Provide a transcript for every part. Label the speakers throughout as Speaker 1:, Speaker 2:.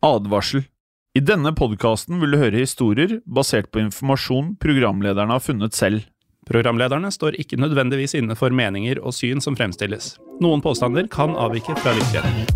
Speaker 1: Advarsel. I denne podcasten vil du høre historier basert på informasjon programlederne har funnet selv.
Speaker 2: Programlederne står ikke nødvendigvis inne for meninger og syn som fremstilles. Noen påstander kan avvike fra virkeligheten.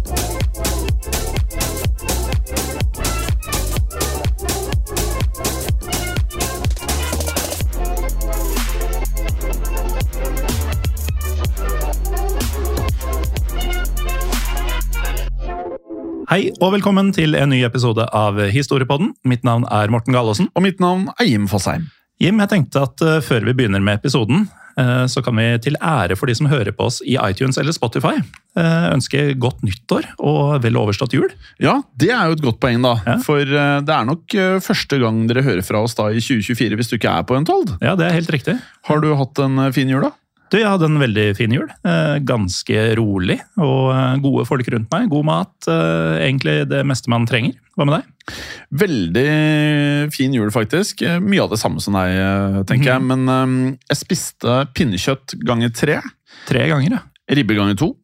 Speaker 2: Hei og velkommen til en ny episode av Historiepodden. Mitt navn er Morten Galaasen.
Speaker 1: Og mitt navn er Jim Fosheim.
Speaker 2: Jim, jeg tenkte at før vi begynner med episoden, så kan vi til ære for de som hører på oss i iTunes eller Spotify ønske godt nyttår og vel overstått jul.
Speaker 1: Ja, det er jo et godt poeng da. Ja. For det er nok første gang dere hører fra oss da i 2024 hvis du ikke er på Untold.
Speaker 2: Ja, det er helt riktig.
Speaker 1: Har du hatt en fin jul da?
Speaker 2: Du, jeg hadde en veldig fin jul. Ganske rolig og gode folk rundt meg. God mat, egentlig det meste man trenger. Hva med deg?
Speaker 1: Veldig fin jul faktisk. Mye av det samme som deg, tenker jeg. Men jeg spiste pinnekjøtt ganger 3.
Speaker 2: 3 ganger, ja.
Speaker 1: Ribbe ganger 2.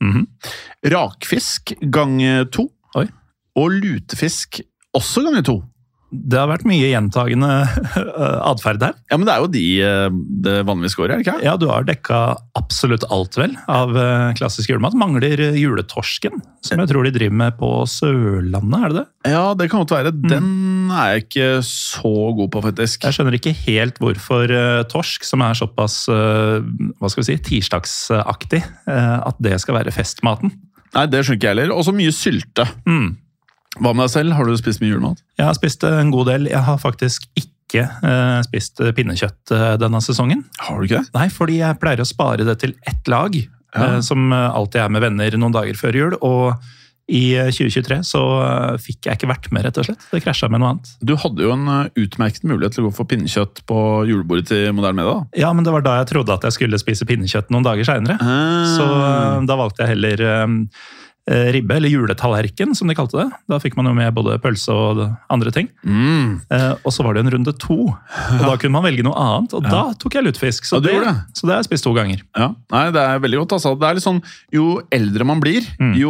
Speaker 1: Rakfisk ganger 2.
Speaker 2: Oi.
Speaker 1: Og lutefisk også ganger 2.
Speaker 2: Det har vært mye gjentagende adferd her.
Speaker 1: Ja, men det er jo det vanligvis går, er det ikke?
Speaker 2: Ja, du har dekket absolutt alt vel av klassisk julemat. Mangler juletorsken, som jeg tror de driver med på Sørlandet, er det det?
Speaker 1: Ja, det kan godt være. Den er jeg ikke så god på, faktisk.
Speaker 2: Jeg skjønner ikke helt hvorfor torsk, som er såpass, hva skal vi si, tirsdagsaktig, at det skal være festmaten.
Speaker 1: Nei, det skjønner ikke jeg heller. Og så mye sylte. Hva med deg selv? Har du spist mye julemat?
Speaker 2: Jeg har spist en god del. Jeg har faktisk ikke spist pinnekjøtt denne sesongen.
Speaker 1: Har du ikke det?
Speaker 2: Nei, fordi jeg pleier å spare det til ett lag, som alltid er med venner noen dager før jul. Og i 2023 så fikk jeg ikke vært med, rett og slett. Det krasjet med noe annet.
Speaker 1: Du hadde jo en utmerket mulighet til å gå for pinnekjøtt på julebordet til Moderne Media.
Speaker 2: Ja, men det var da jeg trodde at jeg skulle spise pinnekjøtt noen dager senere. Så da valgte jeg heller ribbe, eller juletallerken, som de kalte det. Da fikk man jo med både pølse og andre ting. Og så var det en runde 2, og da kunne man velge noe annet, og da tok jeg lutefisk. Så det har jeg spist 2 ganger.
Speaker 1: Ja, nei, det er veldig godt. Altså. Det er litt sånn, jo eldre man blir, jo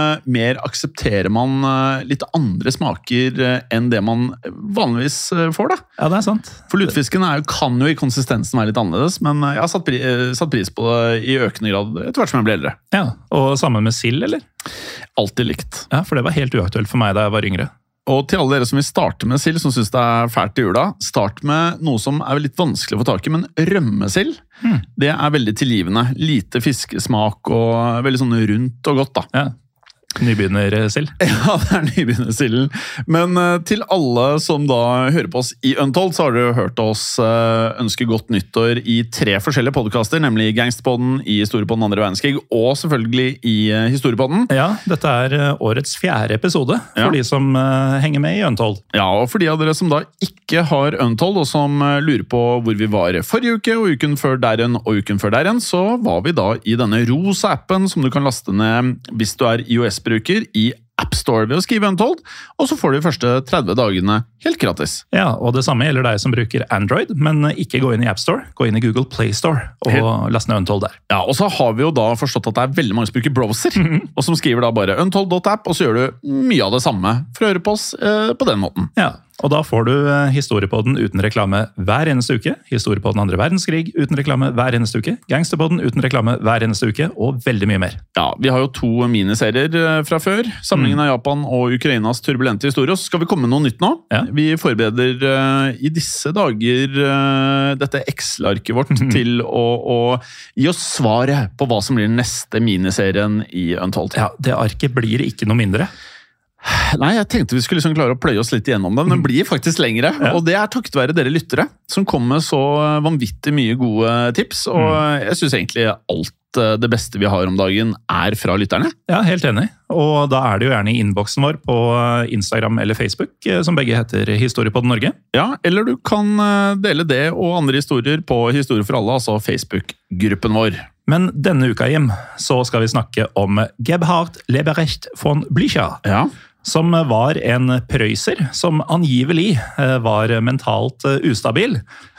Speaker 1: mer aksepterer man litt andre smaker enn det man vanligvis får, da.
Speaker 2: Ja, det er sant.
Speaker 1: For lutefisken kan jo i konsistensen være litt annerledes, men jeg har satt pris på det i økende grad etter hvert som jeg blir eldre.
Speaker 2: Ja, og sammen med sild, eller?
Speaker 1: Alltid likt.
Speaker 2: Ja, for det var helt uaktuelt for meg da jeg var yngre.
Speaker 1: Og til alle dere som vil starte med sild, som synes det er fælt i jula, start med noe som er litt vanskelig å få tak i, men rømmesild, det er veldig tilgivende. Lite fiskesmak og veldig sånn rundt og godt da.
Speaker 2: Ja. Nybegynnersild.
Speaker 1: Ja, det er nybegynnersilden. Men til alle som da hører på oss i Untold, så har dere hørt oss ønske godt nyttår i 3 forskjellige podcaster, nemlig Gangsterpodden, i Historiepodden 2. verdenskrig, og selvfølgelig i Historiepodden.
Speaker 2: Ja, dette er årets 4. episode for de som henger med i Untold.
Speaker 1: Ja, og for de av dere som da ikke har Untold, og som lurer på hvor vi var forrige uke, og uken før der igjen, og uken før der igjen, så var vi da i denne rosa appen som du kan laste ned hvis du er iOS-bruker i App Store ved å skrive Untold, og så får du de første 30 dagene helt gratis.
Speaker 2: Ja, og det samme gjelder deg som bruker Android, men ikke gå inn i App Store, gå inn i Google Play Store og last ned Untold der.
Speaker 1: Ja, og så har vi jo da forstått at det er veldig mange som bruker browser, og som skriver da bare untold.app, og så gjør du mye av det samme for å høre på oss på den måten.
Speaker 2: Ja, og da får du Historiepodden uten reklame hver eneste uke, Historiepodden 2. verdenskrig uten reklame hver eneste uke, Gangsterpodden uten reklame hver eneste uke, og veldig mye mer.
Speaker 1: Ja, vi har jo 2 miniserier fra før, samlingen av Japan og Ukrainas turbulente historie, så skal vi komme med noe nytt nå. Ja. Vi forbereder i disse dager dette Excel-arket vårt til å gi oss svaret på hva som blir den neste miniserien i Untold.
Speaker 2: Ja, det arket blir ikke noe mindre.
Speaker 1: Nei, jeg tenkte vi skulle liksom klare å pløye oss litt igjennom det, men det blir faktisk lengre. Og det er takket være dere lyttere, som kommer med så vanvittig mye gode tips, og jeg synes egentlig alt det beste vi har om dagen er fra lytterne.
Speaker 2: Ja, helt enig. Og da er det jo gjerne i innboksen vår på Instagram eller Facebook, som begge heter Historiepodden Norge.
Speaker 1: Ja, eller du kan dele det og andre historier på Historie for alle, altså Facebook-gruppen vår.
Speaker 2: Men denne uka, Jim, så skal vi snakke om Gebhard Leberecht von Blücher.
Speaker 1: Ja.
Speaker 2: Som var en prøyser som angivelig var mentalt ustabil.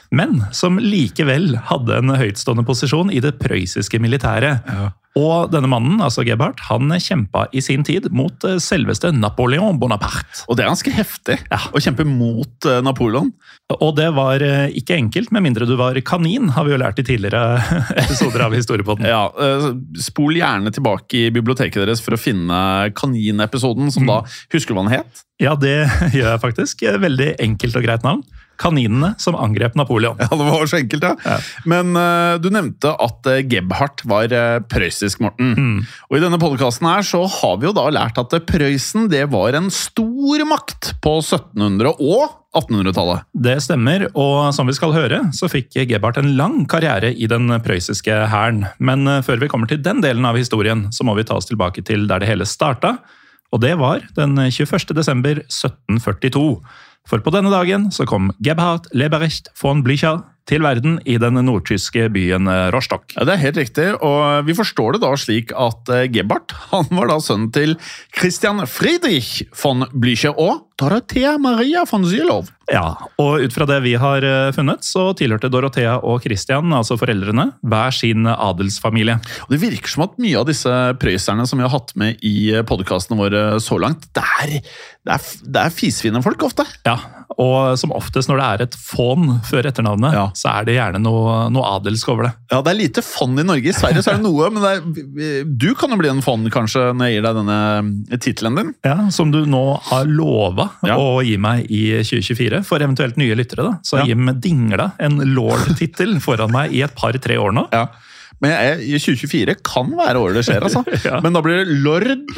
Speaker 2: men som likevel hadde en høytstående posisjon i det prøyssiske militæret. Ja. Og denne mannen, altså Gebhardt, han kjempet i sin tid mot selveste Napoleon Bonaparte.
Speaker 1: Og det er ganske heftig, å kjempe mot Napoleon.
Speaker 2: Og det var ikke enkelt, med mindre du var kanin, har vi jo lært i tidligere episoder av Historiepodden.
Speaker 1: Ja, spol gjerne tilbake i biblioteket deres for å finne kaninepisoden, som da, husker du hva den het?
Speaker 2: Ja, det gjør jeg faktisk. Veldig enkelt og greit navn. Kaninene som angrep Napoleon.
Speaker 1: Ja, det var så enkelt, ja. Men du nevnte at Gebhardt var prøyssisk, Morten. Og i denne podcasten her så har vi jo da lært at Prøysen, det var en stor makt på 1700- og 1800-tallet.
Speaker 2: Det stemmer, og som vi skal høre, så fikk Gebhardt en lang karriere i den prøyssiske hæren. Men før vi kommer til den delen av historien, så må vi ta oss tilbake til der det hele startet. Og det var den 21. desember 1742. For på denne dagen så kom Gebhard Leberecht von Blücher til verden i den nordtyske byen Rostock.
Speaker 1: Ja, det er helt riktig, og vi forstår det da slik at Gebhardt, han var da sønnen til Christian Friedrich von Blücher og Dorothea Maria von Sylow.
Speaker 2: Ja, og ut fra det vi har funnet, så tilhørte Dorothea og Christian, altså foreldrene, hver sin adelsfamilie.
Speaker 1: Og det virker som at mye av disse prøyserne som vi har hatt med i podcastene våre så langt, det er fisfine folk ofte.
Speaker 2: Ja, og som oftest når det er et fån før etternavnet, så er det gjerne noe adelsk over det.
Speaker 1: Ja, det er lite fond i Norge. I Sverige så er det noe, men du kan jo bli en fond kanskje når jeg gir deg denne titelen din.
Speaker 2: Ja, som du nå har lovet å gi meg i 2024, for eventuelt nye lyttere da. Så Jim dingla en lord-titel foran meg i et par-3 år nå.
Speaker 1: Ja, men i 2024 kan være året det skjer, altså. Men da blir det lord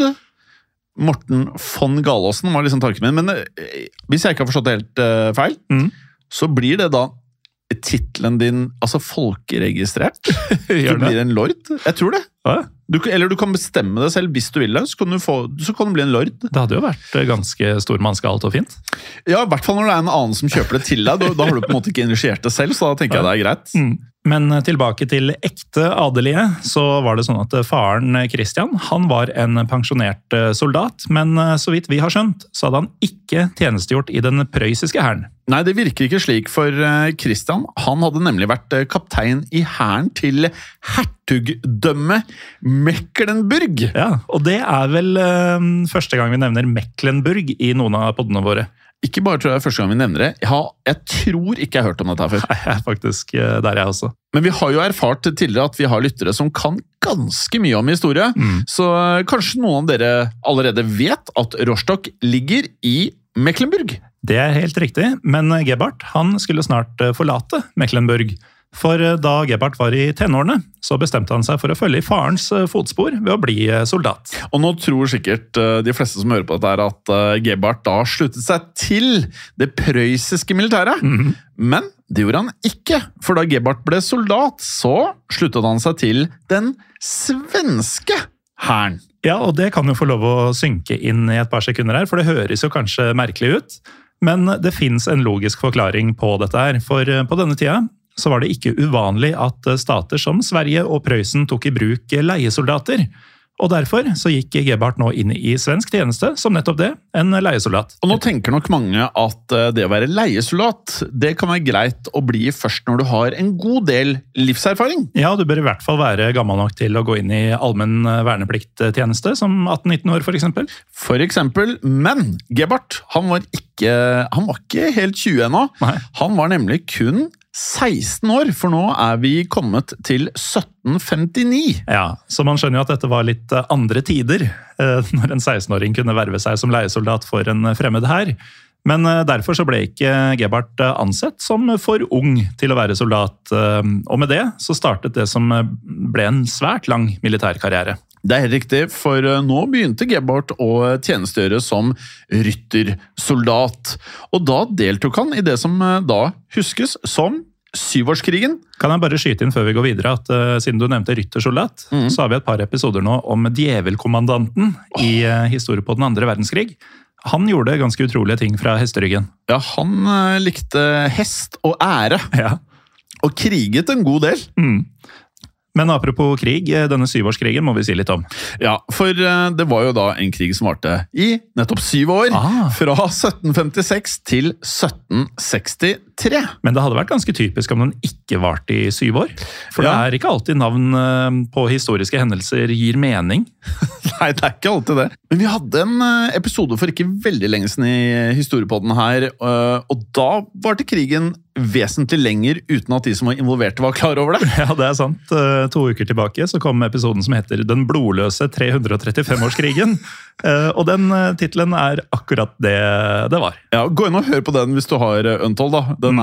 Speaker 1: Morten von Galaasen, var liksom tanken min. Men hvis jeg ikke har forstått det helt feil, så blir det da titelen din, altså folkeregistrert? Du blir en lord? Jeg tror det. Eller du kan bestemme det selv hvis du vil det, så kan du bli en lord.
Speaker 2: Det hadde jo vært ganske stormannsgalt og fint.
Speaker 1: Ja, i hvert fall når det er en annen som kjøper det til deg. Da har du på en måte ikke initiert det selv, så da tenker jeg det er greit.
Speaker 2: Men tilbake til ekte adelige, så var det sånn at faren Christian, han var en pensjonert soldat, men så vidt vi har skjønt, så hadde han ikke tjenestegjort i den prøyssiske hæren.
Speaker 1: Nei, det virker ikke slik, for Christian, han hadde nemlig vært kaptein i hæren til hertugdømme Mecklenburg.
Speaker 2: Ja, og det er vel første gang vi nevner Mecklenburg i noen av poddene våre.
Speaker 1: Ikke bare tror jeg første gang vi nevner det. Jeg tror ikke jeg har hørt om dette her før.
Speaker 2: Nei, jeg er faktisk der jeg også.
Speaker 1: Men vi har jo erfart tidligere at vi har lyttere som kan ganske mye om historie. Så kanskje noen av dere allerede vet at Rostock ligger i Mecklenburg.
Speaker 2: Det er helt riktig, men Gebhardt han skulle snart forlate Mecklenburg. For da Gebhardt var i tenårene, så bestemte han seg for å følge i farens fotspor ved å bli soldat.
Speaker 1: Og nå tror sikkert de fleste som hører på dette at Gebhardt da sluttet seg til det prøyssiske militæret. Men det gjorde han ikke, for da Gebhardt ble soldat, så sluttet han seg til den svenske hæren.
Speaker 2: Ja, og det kan jo få lov å synke inn i et par sekunder her, for det høres jo kanskje merkelig ut. Men det finnes en logisk forklaring på dette her, for på denne tida så var det ikke uvanlig at stater som Sverige og Prøysen tok i bruk leiesoldater. Og derfor så gikk Gebhardt nå inn i svensk tjeneste som nettopp det, en leiesoldat.
Speaker 1: Og nå tenker nok mange at det å være leiesoldat, det kan være greit å bli først når du har en god del livserfaring.
Speaker 2: Ja, du bør i hvert fall være gammel nok til å gå inn i allmenn vernepliktstjeneste, som 18-19 år for eksempel.
Speaker 1: For eksempel, men Gebhardt, han var ikke helt 20 ennå.
Speaker 2: Nei.
Speaker 1: Han var nemlig kun 16 år, for nå er vi kommet til 1759.
Speaker 2: Ja, så man skjønner jo at dette var litt andre tider, når en 16-åring kunne verve seg som leiesoldat for en fremmed hær. Men derfor så ble ikke Gebhardt ansett som for ung til å være soldat, og med det så startet det som ble en svært lang militærkarriere.
Speaker 1: Det er helt riktig, for nå begynte Gebhardt å tjenestegjøre som ryttersoldat. Og da deltok han i det som da huskes som Syvårskrigen.
Speaker 2: Kan jeg bare skyte inn før vi går videre at siden du nevnte ryttersoldat, så har vi et par episoder nå om djevelkommandanten i historie på den andre verdenskrig. Han gjorde ganske utrolige ting fra hesteryggen.
Speaker 1: Ja, han likte hest og ære.
Speaker 2: Ja.
Speaker 1: Og kriget en god del.
Speaker 2: Men apropos krig, denne syvårskrigen må vi si litt om.
Speaker 1: Ja, for det var jo da en krig som varte i nettopp 7 år. Fra 1756 til 1943.
Speaker 2: Men det hadde vært ganske typisk om den ikke varte i 7 år. For det er ikke alltid navn på historiske hendelser gir mening.
Speaker 1: Nei, det er ikke alltid det. Men vi hadde en episode for ikke veldig lenge siden i historiepodden her, og da varte krigen vesentlig lenger uten at de som var involverte var klar over det.
Speaker 2: Ja, det er sant. 2 uker tilbake så kom episoden som heter Den blodløse 335-årskrigen. Og den titlen er akkurat det det var.
Speaker 1: Ja, gå inn og hør på den hvis du har Untold da. Den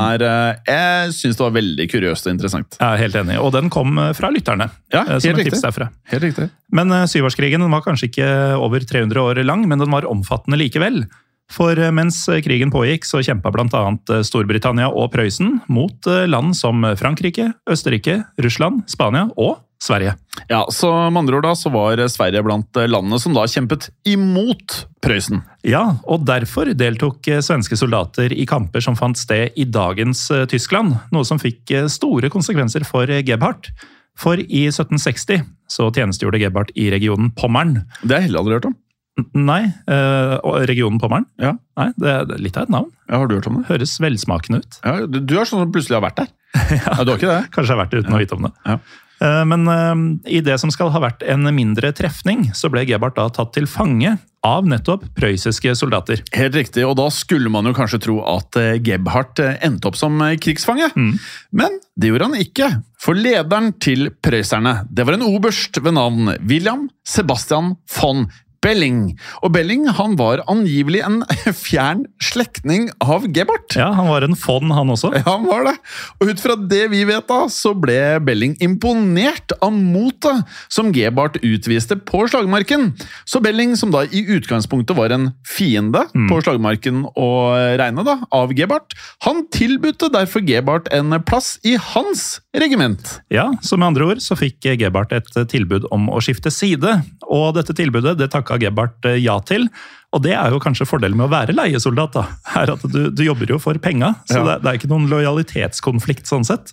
Speaker 1: jeg synes det var veldig kuriøst og interessant.
Speaker 2: Jeg er helt enig, og den kom fra lytterne.
Speaker 1: Ja, helt
Speaker 2: som
Speaker 1: riktig.
Speaker 2: tips derfra.
Speaker 1: Helt riktig.
Speaker 2: Men 7-årskrigen den var kanskje ikke over 300 år lang, men den var omfattende likevel. For mens krigen pågikk, så kjempet blant annet Storbritannia og Prøysen mot land som Frankrike, Østerrike, Russland, Spania og Sverige.
Speaker 1: Ja, så med andre ord da, så var Sverige blant landene som da kjempet imot Prøysen.
Speaker 2: Ja, og derfor deltok svenske soldater i kamper som fant sted i dagens Tyskland, noe som fikk store konsekvenser for Gebhardt. For i 1760 så tjenestegjorde Gebhardt i regionen Pommern.
Speaker 1: Det har jeg heller aldri hørt om.
Speaker 2: Nei, regionen Pommern?
Speaker 1: Ja.
Speaker 2: Nei, det er litt av et navn.
Speaker 1: Ja, har du hørt om det?
Speaker 2: Høres velsmakende ut.
Speaker 1: Ja, du er sånn som plutselig har vært der. Ja, du har ikke det?
Speaker 2: Kanskje jeg har vært det uten å vite om det.
Speaker 1: Ja.
Speaker 2: Men i det som skal ha vært en mindre trefning, så ble Gebhardt da tatt til fange av nettopp prøysiske soldater.
Speaker 1: Helt riktig, og da skulle man jo kanskje tro at Gebhardt endte opp som krigsfange. Men det gjorde han ikke, for lederen til prøyserne, det var en oberst ved navn William Sebastian von Belling. Og Belling, han var angivelig en fjern slektning av Gebhardt.
Speaker 2: Ja, han var en von, han også.
Speaker 1: Ja, han var det. Og ut fra det vi vet da, så ble Belling imponert av motet som Gebhardt utviste på slagmarken. Så Belling, som da i utgangspunktet var en fiende på slagmarken og regne da, av Gebhardt, han tilbudte derfor Gebhardt en plass i hans regiment.
Speaker 2: Ja, så med andre ord så fikk Gebhardt et tilbud om å skifte side, og dette tilbudet det takket Gebhardt ja til, og det er jo kanskje fordelen med å være leiesoldat da, er at du jobber jo for penga, så det er ikke noen lojalitetskonflikt sånn sett.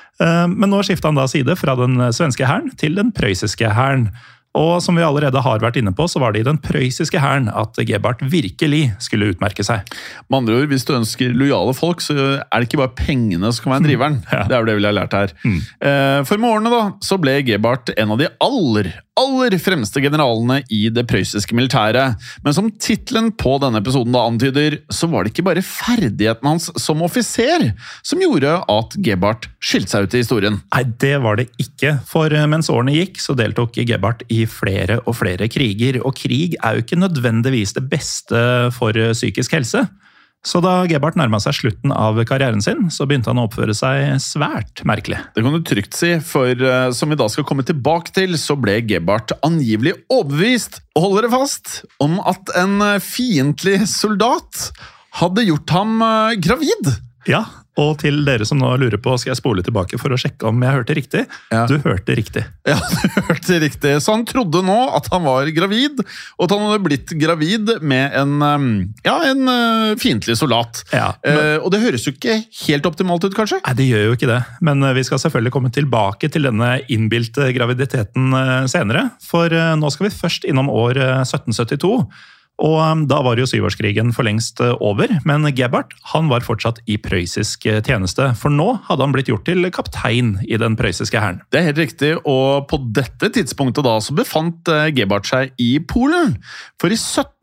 Speaker 2: Men nå skiftet han da side fra den svenske hæren til den prøysiske hæren. Og som vi allerede har vært inne på, så var det i den prøysiske hæren at Gebhardt virkelig skulle utmerke seg.
Speaker 1: Med andre ord, hvis du ønsker lojale folk, så er det ikke bare pengene som kan være driveren. Ja. Det er jo det vi har lært her. For med årene da, så ble Gebhardt en av de aller fremste generalene i det prøysiske militæret. Men som titlen på denne episoden da antyder, så var det ikke bare ferdigheten hans som offiser som gjorde at Gebhardt skilte seg ut i historien.
Speaker 2: Nei, det var det ikke. For mens årene gikk, så deltok Gebhardt i flere og flere kriger. Og krig er jo ikke nødvendigvis det beste for psykisk helse. Så da Gebhardt nærmet seg slutten av karrieren sin, så begynte han å oppføre seg svært merkelig.
Speaker 1: Det kan du trygt si, for som vi da skal komme tilbake til, så ble Gebhardt angivelig overbevist, og holder det fast, om at en fiendtlig soldat hadde gjort ham gravid.
Speaker 2: Ja, og til dere som nå lurer på, skal jeg spole tilbake for å sjekke om jeg hørte riktig? Ja. Du hørte riktig.
Speaker 1: Ja, du hørte riktig. Så han trodde nå at han var gravid, og at han hadde blitt gravid med en fiendtlig soldat. Ja, og det høres jo ikke helt optimalt ut, kanskje?
Speaker 2: Nei, det gjør jo ikke det. Men vi skal selvfølgelig komme tilbake til denne innbilte graviditeten senere. For nå skal vi først innom år 1772. Og da var jo 7-årskrigen for lengst over, men Gebhardt han var fortsatt i prøysisk tjeneste, for nå hadde han blitt gjort til kaptein i den prøysiske hæren.
Speaker 1: Det er helt riktig, og på dette tidspunktet da så befant Gebhardt seg i Polen. For i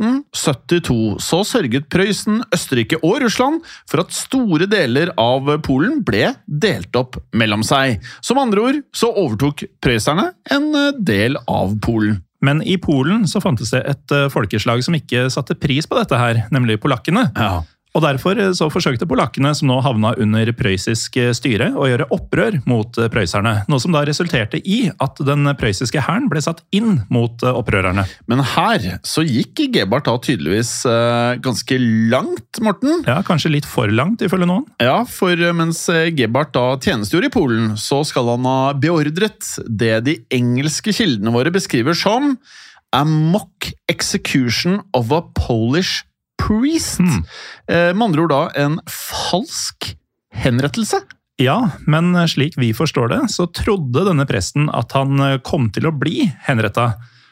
Speaker 1: 1772 så sørget Prøysen, Østerrike og Russland for at store deler av Polen ble delt opp mellom seg. Som andre ord så overtok prøyserne en del av Polen.
Speaker 2: Men i Polen så fantes det et folkeslag som ikke satte pris på dette her, nemlig polakkene. Ja. Og derfor så forsøkte polakkene, som nå havna under prøysisk styre, å gjøre opprør mot prøyserne. Noe som da resulterte i at den prøysiske hæren ble satt inn mot opprørerne.
Speaker 1: Men her så gikk Gebhardt da tydeligvis ganske langt, Morten.
Speaker 2: Ja, kanskje litt for langt, ifølge noen.
Speaker 1: Ja, for mens Gebhardt da tjenestegjorde i Polen, så skal han ha beordret det de engelske kildene våre beskriver som a mock execution of a Polish priest. Med andre ord da en falsk henrettelse.
Speaker 2: Ja, men slik vi forstår det, så trodde denne presten at han kom til å bli henrettet.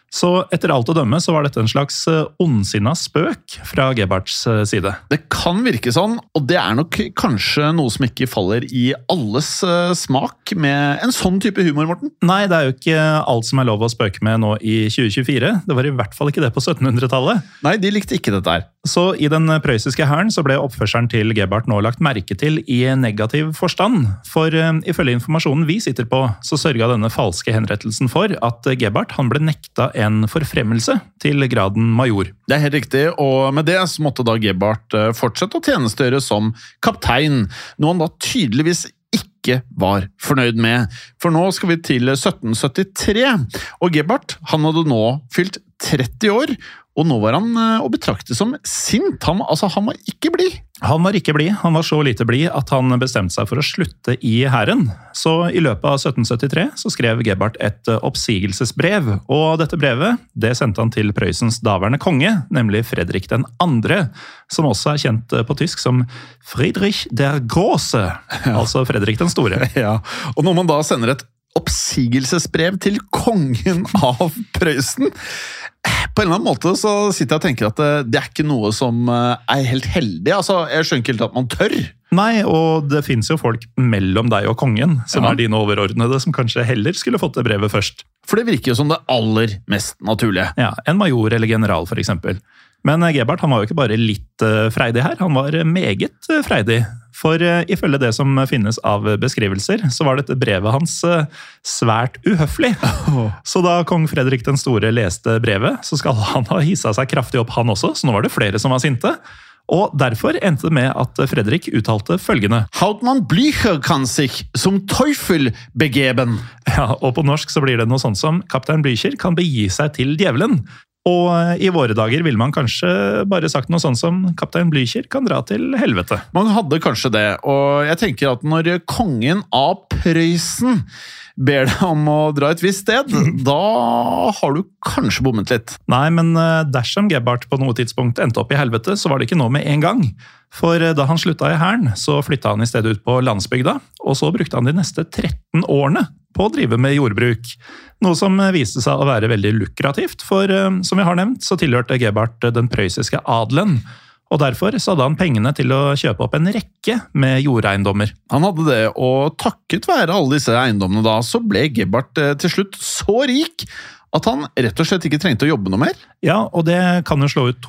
Speaker 2: Så etter alt å dømme så var dette en slags ondsinnet spøk fra Gebhardts side.
Speaker 1: Det kan virke sånn, og det nok kanskje noe som ikke faller i alles smak med en sånn type humor, Morten?
Speaker 2: Nei, det jo ikke alt som lov å spøke med nå i 2024. Det var i hvert fall ikke det på 1700-tallet.
Speaker 1: Nei, de likte ikke dette her.
Speaker 2: Så i den prøyssiske hæren så ble oppførselen til Gebhardt nå lagt merke til i negativ forstand. For ifølge informasjonen vi sitter på, så sørget denne falske henrettelsen for at Gebhardt han ble nekta en forfremmelse til graden major.
Speaker 1: Det helt riktig, og med det så måtte da Gebhardt fortsette å tjenestegjøre som kaptein, noe han da tydeligvis ikke var fornøyd med. For nå skal vi til 1773, og Gebhardt han hadde nå fylt 30 år, og nå var han å betrakte som sint. Han var ikke blid.
Speaker 2: Han var ikke blid. Han var så lite blid at han bestemte seg for å slutte i hæren. Så i løpet av 1773 så skrev Gebhardt et oppsigelsesbrev, og dette brevet det sendte han til Prøysens daværende konge, nemlig Fredrik den andre, som også kjent på tysk som Friedrich der Große, altså Fredrik den store.
Speaker 1: Ja, og når man da sender et oppsigelsesbrev til kongen av Prøysen, på en eller annen måte så sitter jeg og tenker at det ikke noe som helt heldig. Jeg skjønner ikke helt at man tør.
Speaker 2: Nei, og det finnes jo folk mellom deg og kongen, som dine overordnede, som kanskje heller skulle fått det brevet først.
Speaker 1: For det virker jo som det aller mest naturlige.
Speaker 2: Ja, en major eller general for eksempel. Men Gebhardt han var jo ikke bare litt freidig her, han var meget freidig. For ifølge det som finnes av beskrivelser, så var dette brevet hans svært uhøflig. Så da kong Fredrik den store leste brevet, så skal han ha hisset seg kraftig opp han også, så nå var det flere som var sinte. Og derfor endte det med at Fredrik uttalte følgende.
Speaker 1: Hauptmann Blücher kan sich zum Teufel begeben.
Speaker 2: Ja, og på norsk så blir det noe sånt som kaptein Blücher kan begi seg til djevelen. Og i våre dager ville man kanskje bare sagt noe sånt som kaptein Blücher kan dra til helvete.
Speaker 1: Man hadde kanskje det, og jeg tenker at når kongen av Prøysen ber deg om å dra et visst sted, da har du kanskje bommet litt.
Speaker 2: Nei, men dersom Gebhardt på noe tidspunkt endte opp i helvete, så var det ikke noe med en gang. For da han slutta i hæren, så flytta han i stedet ut på landsbygda, og så brukte han de neste 13 årene på å drive med jordbruk. Noe som viste seg å være veldig lukrativt, for som vi har nevnt, så tilhørte Gebhardt den prøyssiske adelen. Og derfor så hadde han pengene til å kjøpe opp en rekke med jordeiendommer.
Speaker 1: Han hadde det, og takket være alle disse eiendommene da, så ble Gebhardt til slutt så rik at han rett og slett ikke trengte å jobbe noe mer.
Speaker 2: Ja, og det kan jo slå ut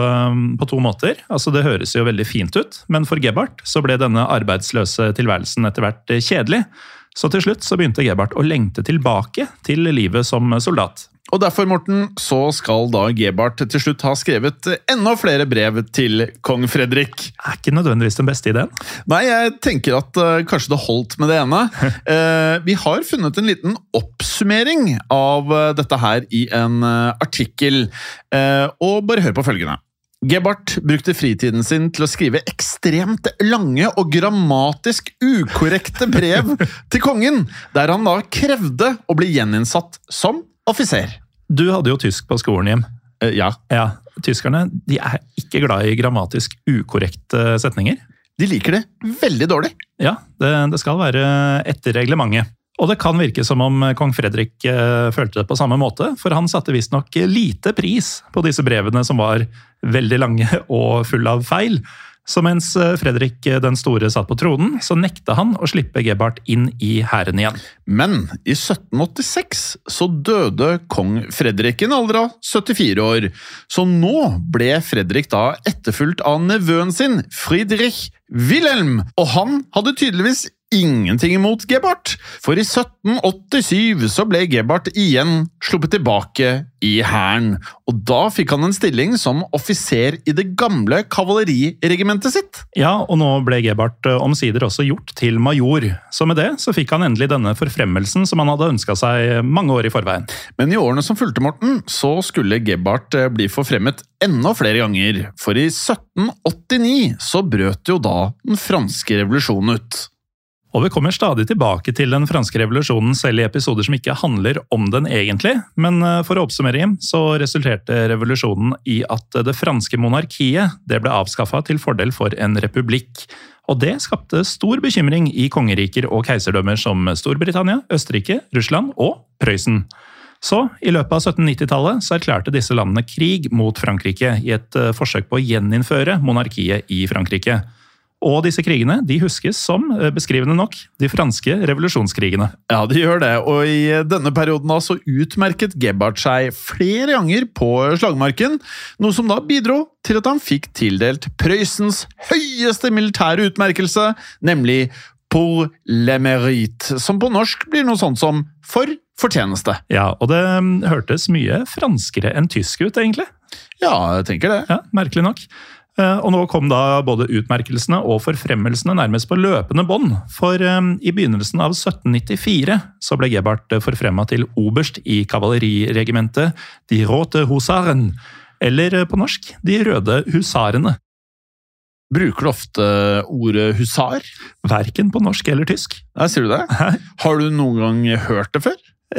Speaker 2: på to måter. Altså, det høres jo veldig fint ut, men for Gebhardt så ble denne arbeidsløse tilværelsen etter hvert kjedelig. Så til slutt så begynte Gebhardt å lengte tilbake til livet som soldat.
Speaker 1: Og derfor, Morten, så skal da Gebhardt til slutt ha skrevet enda flere brev til kong Fredrik.
Speaker 2: Ikke nødvendigvis den beste ideen.
Speaker 1: Nei, jeg tenker at kanskje det holdt med det ene. Vi har funnet en liten oppsummering av dette her i en artikkel, og bare hør på følgende. Gebhardt brukte fritiden sin til å skrive ekstremt lange og grammatisk ukorrekte brev til kongen, der han da krevde å bli gjeninnsatt som offiser.
Speaker 2: Du hadde jo tysk på skolen hjem.
Speaker 1: Ja.
Speaker 2: Ja, tyskerne de ikke glad i grammatisk ukorrekte setninger.
Speaker 1: De liker det veldig dårlig.
Speaker 2: Ja, det skal være etter reglementet. Og det kan virke som om kong Fredrik følte det på samme måte, for han satte visst nok lite pris på disse brevene som var veldig lange og full av feil. Så mens Fredrik den store satt på tronen, så nekta han å slippe Gebhardt inn i hæren igjen.
Speaker 1: Men i 1786 så døde kong Fredrik i en alder av 74 år. Så nå ble Fredrik da etterfulgt av nevøen sin, Friedrich Wilhelm, og han hadde tydeligvis ingenting imot Gebhardt, for i 1787 så ble Gebhardt igjen sluppet tilbake i hæren, og da fikk han en stilling som offiser i det gamle kavaleriregimentet sitt.
Speaker 2: Ja, og nå ble Gebhardt omsider også gjort til major, så med det så fikk han endelig denne forfremmelsen som han hadde ønsket seg mange år i forveien.
Speaker 1: Men i årene som fulgte, Morten, så skulle Gebhardt bli forfremmet enda flere ganger, for i 1789 så brøt jo da den franske revolusjonen ut.
Speaker 2: Og vi kommer stadig tilbake til den franske revolusjonen selv i episoder som ikke handler om den egentlig, men for å oppsummere hjem, så resulterte revolusjonen i at det franske monarkiet det ble avskaffet til fordel for en republikk. Og det skapte stor bekymring i kongeriker og keiserdømmer som Storbritannia, Østerrike, Russland og Prøysen. Så i løpet av 1790-tallet så erklærte disse landene krig mot Frankrike i et forsøk på å gjeninnføre monarkiet i Frankrike. Og disse krigene de huskes som, beskrivende nok, de franske revolusjonskrigene.
Speaker 1: Ja, de gjør det, og i denne perioden da så utmerket Gebhard seg flere ganger på slagmarken, noe som da bidro til at han fikk tildelt Prøysens høyeste militære utmerkelse, nemlig pour le mérite, som på norsk blir noe sånt som for fortjeneste.
Speaker 2: Ja, og det hørtes mye franskere enn tysk ut, egentlig.
Speaker 1: Ja, jeg tenker det.
Speaker 2: Ja, merkelig nok. Og nå kom da både utmerkelsene og forfremmelsene nærmest på løpende bånd, for i begynnelsen av 1794 så ble Gebhard forfremmet til oberst i kavaleriregimentet De Rote Husaren, eller på norsk De Røde Husarene.
Speaker 1: Bruker du ofte ordet husar?
Speaker 2: Hverken på norsk eller tysk.
Speaker 1: Ja, sier du det?
Speaker 2: Hæ?
Speaker 1: Har du noen gang hørt det før?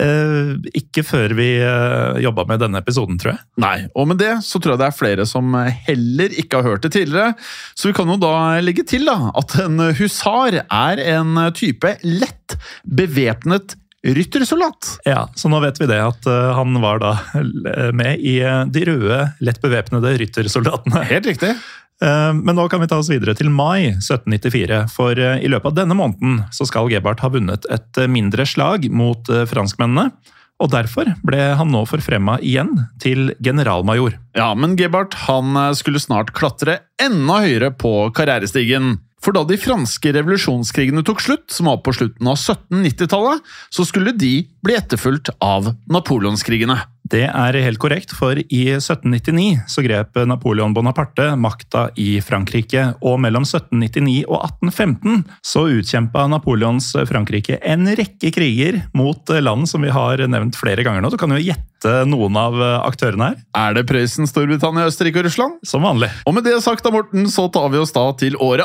Speaker 2: Ikke før vi jobbet med denne episoden, tror jeg.
Speaker 1: Nei, og med det så tror jeg det er flere som heller ikke har hørt det tidligere. Så vi kan jo da legge til da, at en husar er en type lett bevæpnet ryttersoldat.
Speaker 2: Ja, så nå vet vi det at han var da med i de røde, lett bevæpnede ryttersoldatene.
Speaker 1: Helt riktig.
Speaker 2: Men nå kan vi ta oss videre til mai 1794, for i løpet av denne måneden så skal Gebhard ha vunnet et mindre slag mot franskmennene, og derfor ble han nå forfremmet igjen til generalmajor.
Speaker 1: Ja, men Gebhard han skulle snart klatre enda høyere på karrierestigen. For da de franske revolusjonskrigene tok slutt, som var på slutten av 1790-tallet, så skulle de bli etterfulgt av Napoleonskrigene.
Speaker 2: Det er helt korrekt, for i 1799 så grep Napoleon Bonaparte makta i Frankrike, og mellom 1799 og 1815 så utkjempet Napoleons Frankrike en rekke kriger mot land som vi har nevnt flere ganger nå. Du kan jo gjette noen av aktørene her.
Speaker 1: Er det Prøysen, Storbritannia, Østerrike og Russland?
Speaker 2: Som vanlig.
Speaker 1: Og med det sagt da, Morten, så tar vi oss da til året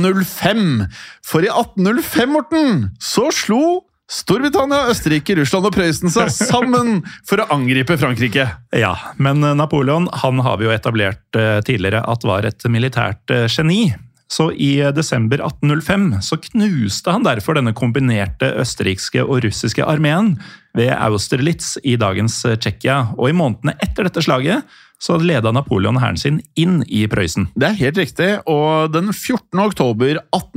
Speaker 1: 1805. For i 1805, Morten, så slo Storbritannia, Østerrike, Russland og Prøysen seg sammen for å angripe Frankrike.
Speaker 2: Ja, men Napoleon han har vi jo etablert tidligere at var et militært geni. Så i desember 1805 så knuste han derfor denne kombinerte østerrikske og russiske armeen ved Austerlitz i dagens Tsjekkia. Og i månedene etter dette slaget så ledet Napoleon hæren sin inn i Prøysen.
Speaker 1: Det er helt riktig, og den 14. oktober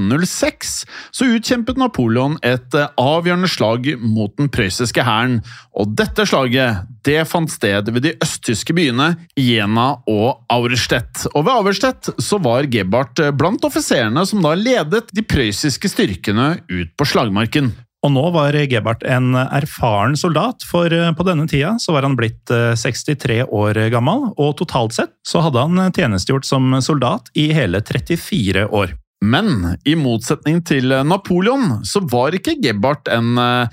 Speaker 1: 1806 så utkjempet Napoleon et avgjørende slag mot den prøysiske hæren. Og dette slaget, det fant sted ved de østtyske byene Jena og Auerstedt. Og ved Auerstedt så var Gebhard blant offiserene som da ledet de prøysiske styrkene ut på slagmarken.
Speaker 2: Og nå var Gebhard en erfaren soldat, for på denne tida så var han blitt 63 år gammel, og totalt sett så hadde han tjenestegjort som soldat i hele 34 år.
Speaker 1: Men i motsetning til Napoleon så var ikke Gebhard en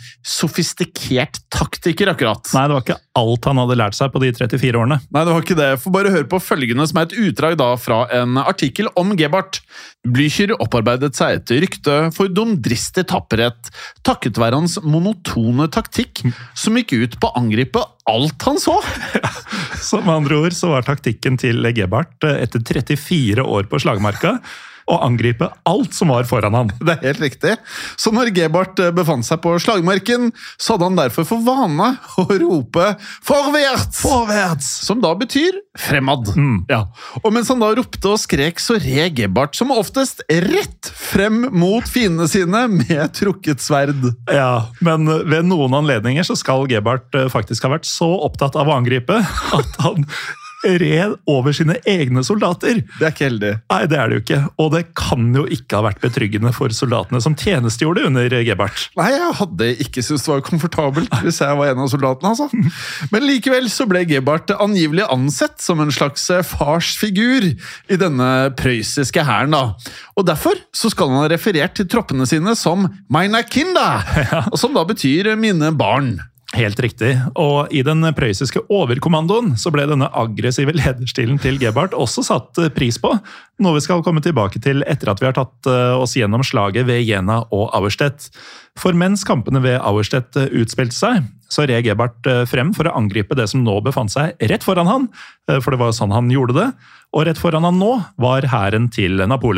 Speaker 1: sofistikert taktiker akkurat.
Speaker 2: Nei, det var ikke alt han hadde lært seg på de 34 årene.
Speaker 1: Nei, det var ikke det. For bare hør på følgende som er et utdrag da fra en artikkel om Gebhard. Blücher opparbeidet seg et rykte for dumdristig tapperhet, takket være hans monotone taktikk, som gikk ut på å angripe alt han så.
Speaker 2: Så med andre ord så var taktikken til Gebhard etter 34 år på slagmarka å angripe alt som var foran han.
Speaker 1: Det er helt riktig. Så når Gebhard befant seg på slagmarken, så hadde han derfor for vane å rope «Forwärts!»,
Speaker 2: Forwärts!
Speaker 1: Som da betyr «fremad». Ja. Og mens han da ropte og skrek, så red Gebhard som oftest rett frem mot fiendene sine med trukket sverd.
Speaker 2: Ja, men ved noen anledninger så skal Gebhard faktisk ha vært så opptatt av å angripe at han red over sine egne soldater.
Speaker 1: Det er ikke heldig.
Speaker 2: Nei, det er det jo ikke. Og det kan jo ikke ha vært betryggende for soldatene som tjenestegjorde under Gebhard.
Speaker 1: Nei, jeg hadde ikke syntes det var komfortabelt hvis jeg var en av soldatene, altså. Men likevel så ble Gebhard angivelig ansett som en slags farsfigur i denne prøysiske hæren da. Og derfor så skal han ha referert til troppene sine som «Meine Kinder», og som da betyr «mine barn».
Speaker 2: Helt riktig, og i den prøysiske overkommandoen så ble denne aggressive lederstilen til Gebhard også satt pris på, noe vi skal komme tilbake til etter at vi har tatt oss gjennom slaget ved Jena og Auerstedt. For mens kampene ved Auerstedt utspilte seg, så red Gebhard frem for å angripe det som nå befant seg rett foran han, for det var sånn han gjorde det, og rett foran han nå var hæren til Napoleon.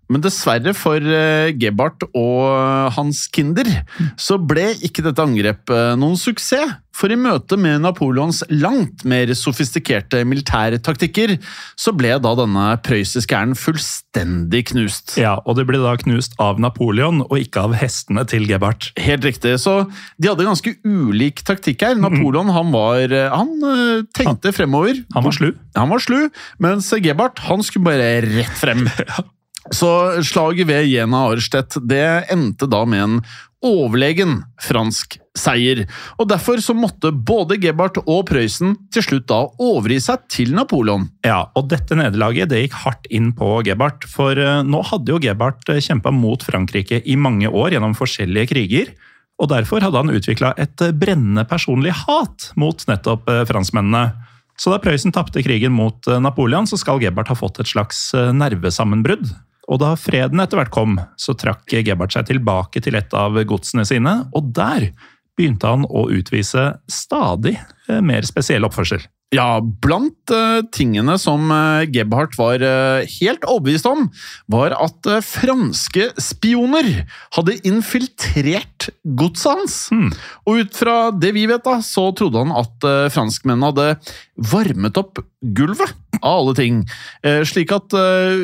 Speaker 1: Men dessverre for Gebhardt og hans kinder, så ble ikke dette angrepet noen suksess. For i møte med Napoleons langt mer sofistikerte militære taktikker, så ble da denne prøyssiske hæren fullstendig knust.
Speaker 2: Ja, og det ble da knust av Napoleon, og ikke av hestene til Gebhardt.
Speaker 1: Helt riktig, så de hadde ganske ulik taktikk her. Napoleon, han tenkte fremover.
Speaker 2: Han var slu.
Speaker 1: Mens Gebhardt, han skulle bare rett frem. Så slaget ved Jena Auerstedt, det endte da med en overlegen fransk seier. Og derfor så måtte både Gebhardt og Prøysen til slutt da overgi seg til Napoleon.
Speaker 2: Ja, og dette nederlaget det gikk hardt inn på Gebhardt, for nå hadde jo Gebhardt kjempet mot Frankrike i mange år gjennom forskjellige kriger, og derfor hadde han utviklet et brennende personlig hat mot nettopp franskmennene. Så da Prøysen tappte krigen mot Napoleon, så skal Gebhardt ha fått et slags nervesammenbrudd. Og da freden etter hvert kom, så trakk Gebhardt seg tilbake til et av godsene sine, og der begynte han å utvise stadig mer spesiell oppførsel.
Speaker 1: Ja, blant tingene som Gebhardt var helt overbevist om, var at franske spioner hadde infiltrert godset hans. Og ut fra det vi vet da, så trodde han at franskmennene hadde varmet opp gulvet av alle ting, slik at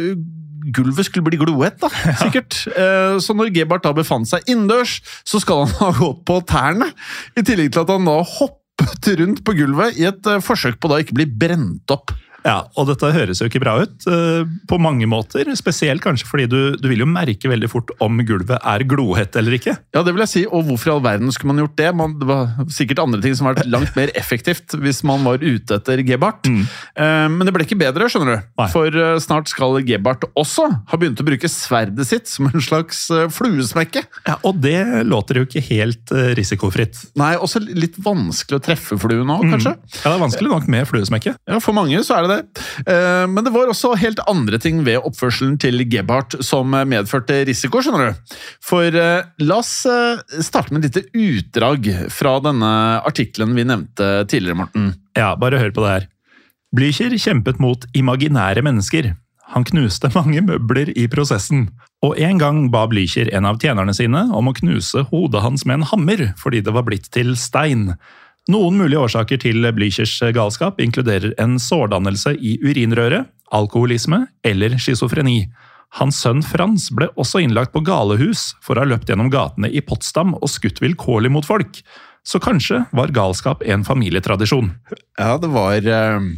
Speaker 1: gulvet skulle bli glohett da, sikkert. Så når Gebhardt da befant seg innendørs, så skal han ha gått på tærne, i tillegg til at han da hoppet rundt på gulvet i et forsøk på da ikke bli brent opp.
Speaker 2: Ja, og dette høres jo ikke bra ut på mange måter, spesielt kanskje fordi du vil jo merke veldig fort om gulvet er glohett eller ikke.
Speaker 1: Ja, det vil jeg si, og hvorfor i all verden skulle man gjort det? Det var sikkert andre ting som var langt mer effektivt hvis man var ute etter Gebhardt. Men det ble ikke bedre, skjønner du.
Speaker 2: Nei.
Speaker 1: For snart skal Gebhardt også ha begynt å bruke sverdet sitt som en slags fluesmekke.
Speaker 2: Ja, og det låter jo ikke helt risikofritt.
Speaker 1: Nei, også litt vanskelig å treffe fluen nå, kanskje.
Speaker 2: Ja, det er vanskelig nok med fluesmekke.
Speaker 1: Ja, for mange så er det. Men det var også helt andre ting ved oppførselen til Gebhardt som medførte risiko, skjønner du. For la oss starte med et lite utdrag fra denne artikkelen vi nevnte tidligere, Morten.
Speaker 2: Ja, bare hør på det her. Blücher kjempet mot imaginære mennesker. Han knuste mange møbler i prosessen. Og en gang ba Blücher en av tjenerne sine om å knuse hodet hans med en hammer, fordi det var blitt til stein. Noen mulige årsaker til Blüchers galskap inkluderer en sårdannelse i urinrøret, alkoholisme eller schizofreni. Hans sønn Frans ble også innlagt på galehus for å ha løpt gjennom gatene i Potsdam og skutt vilkårlig mot folk. Så kanskje var galskap en familietradisjon.
Speaker 1: Ja, det var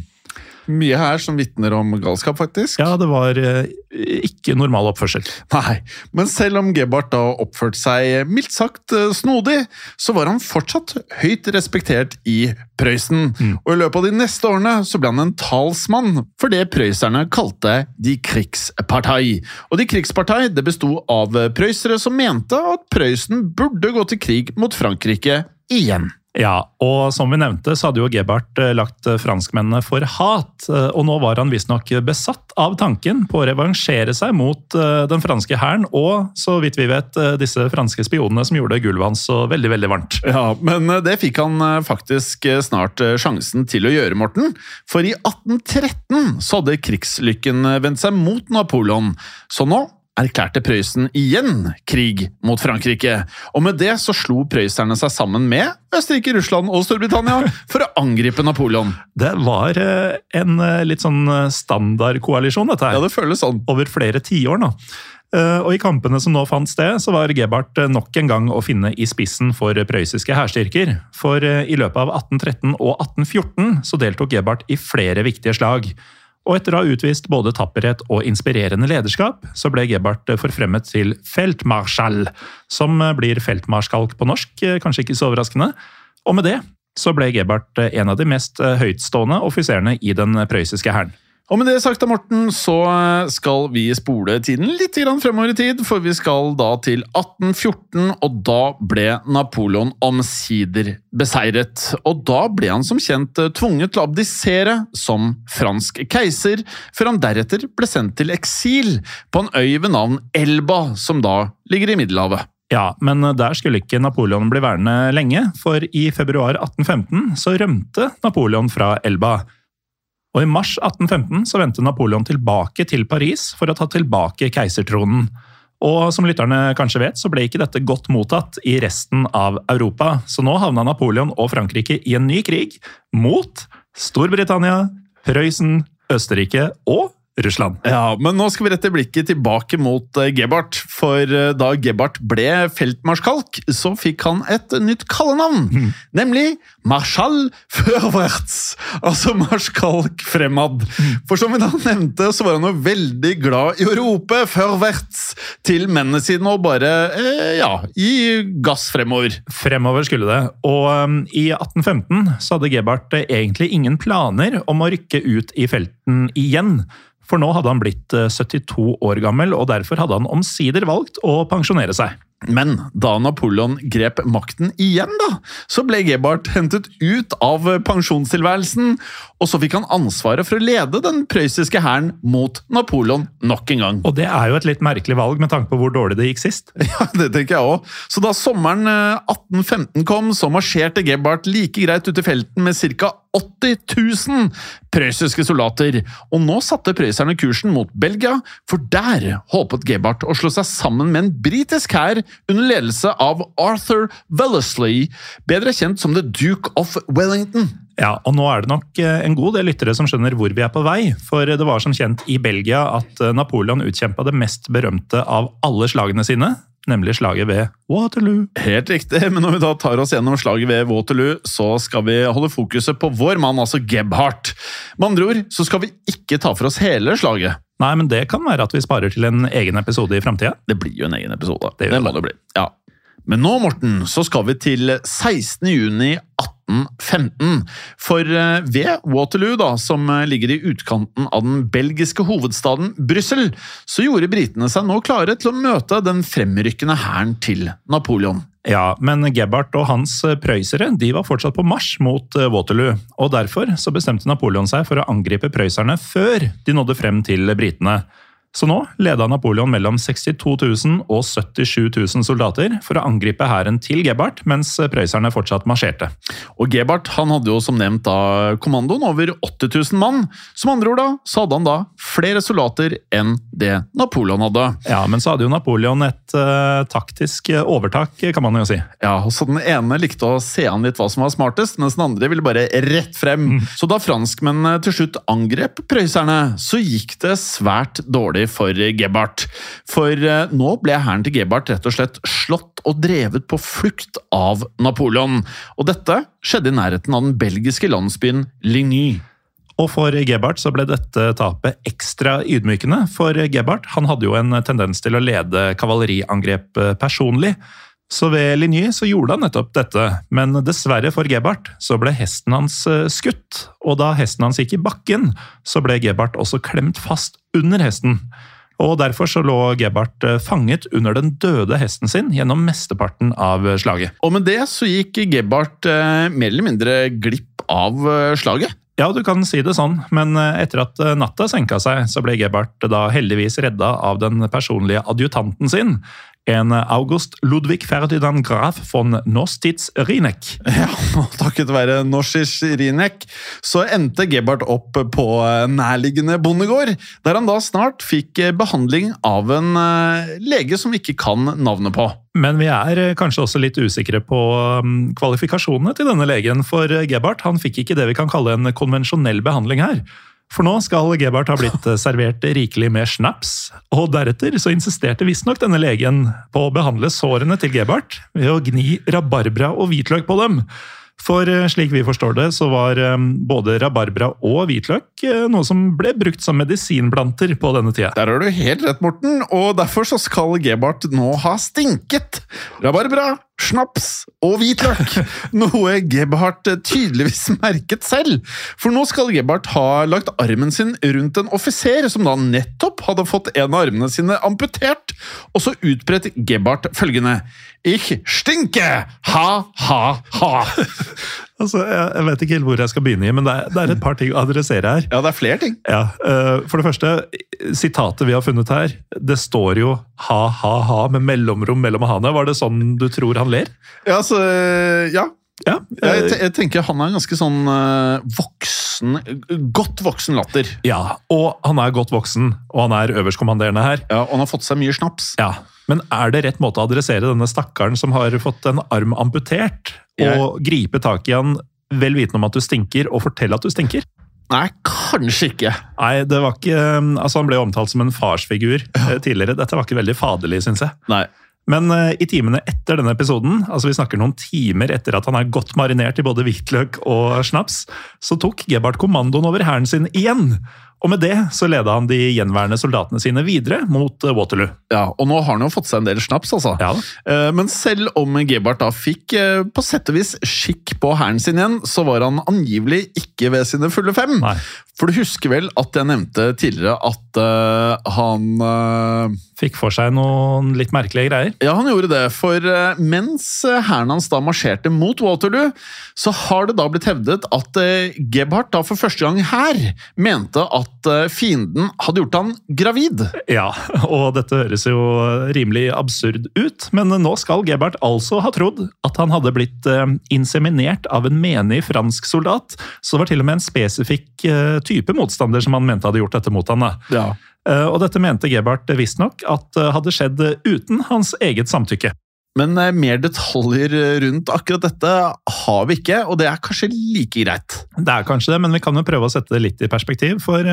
Speaker 1: mye her som vitner om galskap, faktisk.
Speaker 2: Ja, det var ikke normal oppførsel.
Speaker 1: Nei, men selv om Gebhardt da oppførte seg mildt sagt snodig, så var han fortsatt høyt respektert i Prøysen. Og i løpet av de neste årene så ble han en talsmann for det prøyserne kalte de Kriegspartei. Og de Kriegspartei det bestod av prøysere som mente at Prøysen burde gå til krig mot Frankrike igjen.
Speaker 2: Ja, og som vi nevnte så hadde jo Gebhardt lagt franskmennene for hat, og nå var han visstnok besatt av tanken på å revansjere seg mot den franske hæren, og så vidt vi vet disse franske spionene som gjorde gulvet hans så veldig, veldig varmt.
Speaker 1: Ja, men det fikk han faktisk snart sjansen til å gjøre, Morten. For i 1813 så hadde krigslykken vendt seg mot Napoleon, så nå erklærte Prøysen igjen krig mot Frankrike, og med det så slo prøyserne seg sammen med Østerrike, Russland og Storbritannia for å angripe Napoleon.
Speaker 2: Det var en litt sånn standardkoalisjon dette her.
Speaker 1: Ja, det føles sånn.
Speaker 2: Over flere tiår nå. Og i kampene som nå fant sted, så var Gebhardt nok en gang å finne i spissen for prøysiske hærstyrker. For i løpet av 1813 og 1814 så deltok Gebhardt i flere viktige slag. Og etter å ha utvist både tapperhet og inspirerende lederskap, så ble Gebhardt forfremmet til feltmarskall, som blir feltmarskalk på norsk, kanskje ikke så overraskende. Og med det så ble Gebhardt en av de mest høytstående offiserene i den prøysiske hæren.
Speaker 1: Og med det sagt da, Morten, så skal vi spole tiden litt fremover i tid, for vi skal da til 1814, og da ble Napoleon omsider beseiret. Og da ble han som kjent tvunget til å abdisere som fransk keiser, før han deretter ble sendt til eksil på en øy ved navn Elba, som da ligger i Middelhavet.
Speaker 2: Ja, men der skulle ikke Napoleon bli værende lenge, for i februar 1815 så rømte Napoleon fra Elba. Og i mars 1815 så vendte Napoleon tilbake til Paris for å ta tilbake keisertronen. Og som lytterne kanskje vet, så ble ikke dette godt mottatt i resten av Europa. Så nå havna Napoleon og Frankrike i en ny krig mot Storbritannia, Prøysen, Østerrike og Russland.
Speaker 1: Ja, men nå skal vi rette blikket tilbake mot Gebhardt, for da Gebhardt ble feltmarskalk, så fikk han et nytt kallenavn, nemlig Marschall Vorwärts, altså marskalk fremad. For som vi da nevnte, så var han jo veldig glad i å rope Vorwärts til mennene sine og bare, gi gass fremover.
Speaker 2: Fremover skulle det, og i 1815 så hadde Gebhardt egentlig ingen planer om å rykke ut i felten igjen. For nå hadde han blitt 72 år gammel, og derfor hadde han omsider valgt å pensjonere seg.
Speaker 1: Men da Napoleon grep makten igjen så ble Gebhardt hentet ut av pensjonstilværelsen, og så fikk han ansvaret for å lede den prøyssiske hæren mot Napoleon nok en gang.
Speaker 2: Og det er jo et litt merkelig valg med tanke på hvor dårlig det gikk sist.
Speaker 1: Ja, det tenker jeg også. Så da sommeren 1815 kom, så marsjerte Gebhardt like greit ut i felten med ca. 80 000 prøyssiske soldater, og nå satte prøysserne kursen mot Belgia, for der håpet Gebhardt å slå seg sammen med en britisk hær under ledelse av Arthur Wellesley, bedre kjent som The Duke of Wellington.
Speaker 2: Ja, og nå er det nok en god del lyttere som skjønner hvor vi er på vei, for det var som kjent i Belgia at Napoleon utkjempet det mest berømte av alle slagene sine, nemlig slaget ved Waterloo.
Speaker 1: Helt riktig, men når vi da tar oss gjennom slaget ved Waterloo, så skal vi holde fokuset på vår mann, altså Gebhardt. Med andre ord, så skal vi ikke ta for oss hele slaget.
Speaker 2: Nei, men det kan være at vi sparer til en egen episode i fremtiden.
Speaker 1: Det blir jo en egen episode.
Speaker 2: Det må det bli.
Speaker 1: Ja. Men nå, Morten, så skal vi til 16. juni 1815. For ved Waterloo, som ligger i utkanten av den belgiske hovedstaden Brussel, så gjorde britene seg nå klare til å møte den fremrykkende hæren til Napoleon.
Speaker 2: Ja, men Gebhardt og hans prøysere, de var fortsatt på marsj mot Waterloo, og derfor så bestemte Napoleon seg for å angripe prøyserne før de nådde frem til britene. Så nå ledet Napoleon mellom 62 000 og 77 000 soldater for å angripe hæren til Gebhardt, mens prøyserne fortsatt marsjerte.
Speaker 1: Og Gebhardt, han hadde jo som nevnt da kommandoen over 80 000 mann. Som andre ord så hadde han da flere soldater enn det Napoleon hadde.
Speaker 2: Ja, men så hadde jo Napoleon et taktisk overtak, kan man jo si.
Speaker 1: Ja, så den ene likte å se an litt hva som var smartest, mens den andre ville bare rett frem. Så da franskmennene til slutt angrep prøyserne, så gikk det svært dårlig for Gebhardt. For nå ble hæren til Gebhardt rett og slett slått og drevet på flukt av Napoleon. Og dette skjedde i nærheten av den belgiske landsbyen Ligny.
Speaker 2: Og for Gebhardt så ble dette tapet ekstra ydmykende, for Gebhardt han hadde jo en tendens til å lede kavaleriangrep personlig. Så ved Ligny så gjorde han nettopp dette, men dessverre for Gebhardt så ble hesten hans skutt, og da hesten hans gikk i bakken, så ble Gebhardt også klemt fast under hesten. Og derfor så lå Gebhardt fanget under den døde hesten sin gjennom mesteparten av slaget.
Speaker 1: Og med det så gikk Gebhardt mer eller mindre glipp av slaget?
Speaker 2: Ja, du kan si det sånn, men etter at natta senka seg, så ble Gebhardt da heldigvis redda av den personlige adjutanten sin, en August Ludwig Ferdinand Graf von Nostitz-Rieneck.
Speaker 1: Ja, og takket være Nostitz-Rieneck så endte Gebhardt opp på nærliggende bondegård, der han da snart fikk behandling av en lege som ikke kan navnet på.
Speaker 2: Men vi er kanskje også litt usikre på kvalifikasjonene til denne legen, for Gebhardt han fikk ikke det vi kan kalle en konvensjonell behandling her. For nå skal Gebhardt ha blitt servert rikelig med snaps, og deretter så insisterte visstnok denne legen på å behandle sårene til Gebhardt ved å gni rabarbra og hvitløk på dem. For slik vi forstår det, så var både rabarbra og hvitløk noe som ble brukt som medisinplanter på denne tida.
Speaker 1: Der har du helt rett, Morten, og derfor så skal Gebhardt nå ha stinket rabarbra, snaps og hvitløk. Noe Gebhardt tydeligvis merket selv. For nå skal Gebhardt ha lagt armen sin rundt en offiser som da nettopp hadde fått en av armene sine amputert, og så utbredt Gebhardt følgende: Ich stinke! Ha, ha, ha!
Speaker 2: Altså, jeg vet ikke helt hvor jeg skal begynne i, men det er et par ting å adressere her.
Speaker 1: Ja, det er flere ting.
Speaker 2: Ja, for det første, sitatet vi har funnet her, det står jo ha, ha, ha med mellomrom mellom hane. Var det sånn du tror han ler?
Speaker 1: Ja, altså, ja.
Speaker 2: Ja,
Speaker 1: jeg tenker han ganske sånn godt voksen latter.
Speaker 2: Ja, og han godt voksen, og han øverstkommanderende her.
Speaker 1: Ja, og han har fått seg mye snaps.
Speaker 2: Ja, men det rett måte å adressere denne stakkaren som har fått en arm amputert, og gripe tak i han vel vitende om at du stinker, og fortelle at du stinker?
Speaker 1: Nei, kanskje ikke.
Speaker 2: Nei, det var ikke... Altså, han ble omtalt som en farsfigur tidligere. Dette var ikke veldig faderlig, synes jeg.
Speaker 1: Nei.
Speaker 2: Men i timene etter denne episoden, altså vi snakker noen timer etter at han godt marinert i både hvitløk og snaps, så tok Gebhardt kommandoen over hæren sin igjen. Og med det så ledet han de gjenværende soldatene sine videre mot Waterloo.
Speaker 1: Ja, og nå har han jo fått seg en del snaps, altså.
Speaker 2: Ja.
Speaker 1: Men selv om Gebhardt da fikk på sett og vis skikk på hæren sin igjen, så var han angivelig ikke ved sine fulle 5.
Speaker 2: Nei.
Speaker 1: For du husker vel at jeg nevnte tidligere at han...
Speaker 2: Fikk for seg noen litt merkelige greier.
Speaker 1: Ja, han gjorde det, for mens hæren hans da marsjerte mot Waterloo, så har det da blitt hevdet at Gebhardt da for første gang her mente at fienden hadde gjort han gravid.
Speaker 2: Ja, og dette høres jo rimelig absurd ut, men nå skal Gebhardt altså ha trodd at han hadde blitt inseminert av en menig fransk soldat, så det var til og med en spesifikk type motstander som han mente hadde gjort dette mot han.
Speaker 1: Ja.
Speaker 2: Og dette mente Gebhardt visstnok at hadde skjedd uten hans eget samtykke.
Speaker 1: Men mer detaljer rundt akkurat dette har vi ikke, og det kanskje like greit.
Speaker 2: Det kanskje det, men vi kan jo prøve å sette det litt i perspektiv, for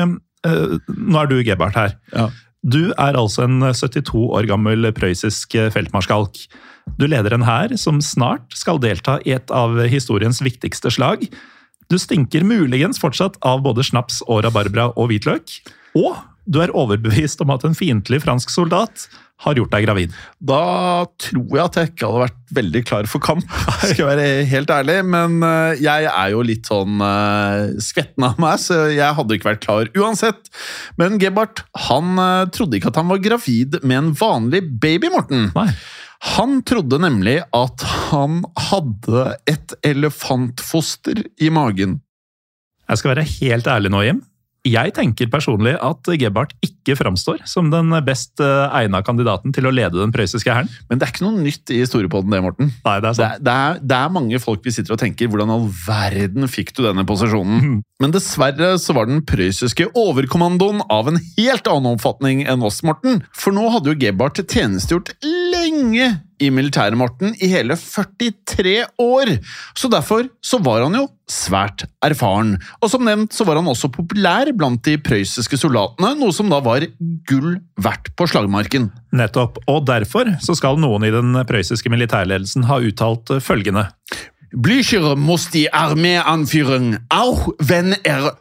Speaker 2: nå du Gebhardt her.
Speaker 1: Ja.
Speaker 2: Du altså en 72 år gammel prøyssisk feltmarskalk. Du leder en hær som snart skal delta i et av historiens viktigste slag. Du stinker muligens fortsatt av både snaps og rabarbra og hvitløk, og du overbevist om at en fiendtlig fransk soldat har gjort deg gravid.
Speaker 1: Da tror jeg at jeg ikke hadde vært veldig klar for kamp, skal jeg være helt ærlig, men jeg jo litt sånn skvetten av meg, så jeg hadde ikke vært klar uansett. Men Gebhardt, han trodde ikke at han var gravid med en vanlig baby, Morten.
Speaker 2: Nei.
Speaker 1: Han trodde nemlig at han hadde et elefantfoster i magen.
Speaker 2: Jeg skal være helt ærlig nå, Jim. Jeg tenker personlig at Gebhardt ikke framstår som den best egnet kandidaten til å lede den prøyssiske hæren.
Speaker 1: Men det ikke noe nytt i historiepodden det, Morten.
Speaker 2: Nei, det sant.
Speaker 1: Det mange folk vi sitter og tenker, hvordan all verden fikk du denne posisjonen? Men dessverre så var den prøyssiske overkommandoen av en helt annen oppfatning enn oss, Morten. For nå hadde jo Gebhardt tjenestegjort lenge i militæret, Morten, i hele 43 år. Så derfor så var han jo svært erfaren. Og som nevnt så var han også populær blant de prøyssiske soldatene, noe som da var gull verdt på slagmarken.
Speaker 2: Nettopp, og derfor så skal noen i den prøyssiske militærledelsen ha uttalt følgende.
Speaker 1: Blücher muss die Armee anführen, auch wenn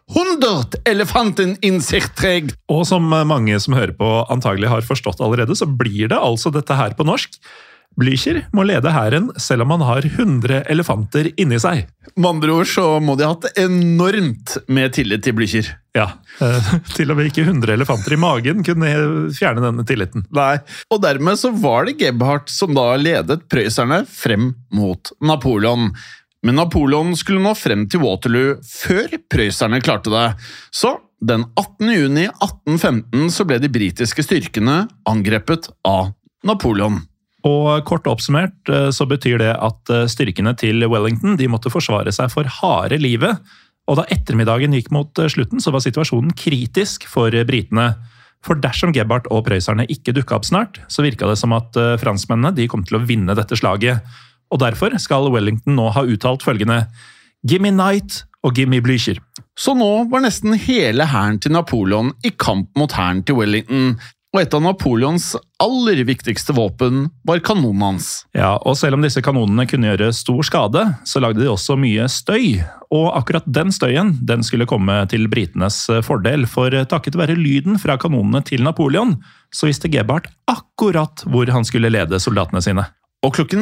Speaker 1: 100 Elefanten in sich trägt.
Speaker 2: Og som mange som hører på antagelig har forstått allerede, så blir det altså dette her på norsk. Blücher må lede hæren selv om han har 100 elefanter inni seg.
Speaker 1: Med andre ord så må de ha hatt enormt med tillit til Blücher.
Speaker 2: Ja, til og med ikke 100 elefanter i magen kunne fjerne denne tilliten.
Speaker 1: Nei, og dermed så var det Gebhardt som da ledet prøysserne frem mot Napoleon. Men Napoleon skulle nå frem til Waterloo før prøysserne klarte det. Så den 18. juni 1815 så ble de britiske styrkene angrepet av Napoleon.
Speaker 2: Og kort oppsummert så betyr det at styrkene til Wellington de måtte forsvare seg for harde livet, og da ettermiddagen gikk mot slutten så var situasjonen kritisk for britene. For dersom Gebhardt og prøysserne ikke dukket opp snart, så virket det som at franskmennene de kom til å vinne dette slaget. Og derfor skal Wellington nå ha uttalt følgende: «Gimme Knight og gimme Blücher».
Speaker 1: Så nå var nesten hele hæren til Napoleon i kamp mot hæren til Wellington. Og et av Napoleons aller viktigste våpen var kanonen hans.
Speaker 2: Ja, og selv om disse kanonene kunne gjøre stor skade, så lagde de også mye støy. Og akkurat den støyen, den skulle komme til britenes fordel, for takket være lyden fra kanonene til Napoleon, så visste Gebhardt akkurat hvor han skulle lede soldatene sine.
Speaker 1: Og klokken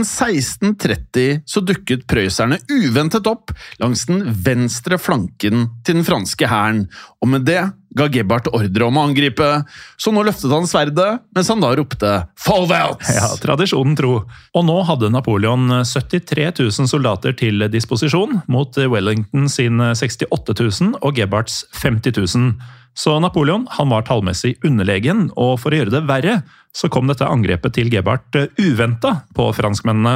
Speaker 1: 16:30 så dukket prøysserne uventet opp langs den venstre flanken til den franske hæren, og med det ga Gebhardt ordre om å angripe, så nå løftet han sverdet, mens han da ropte «Forwärts!»
Speaker 2: Ja, tradisjonen tro. Og nå hadde Napoleon 73 000 soldater til disposisjon, mot Wellington sin 68 000 og Gebhardts 50 000. Så Napoleon han var tallmessig underlegen, og for å gjøre det verre, så kom dette angrepet til Gebhardt uventet på franskmennene.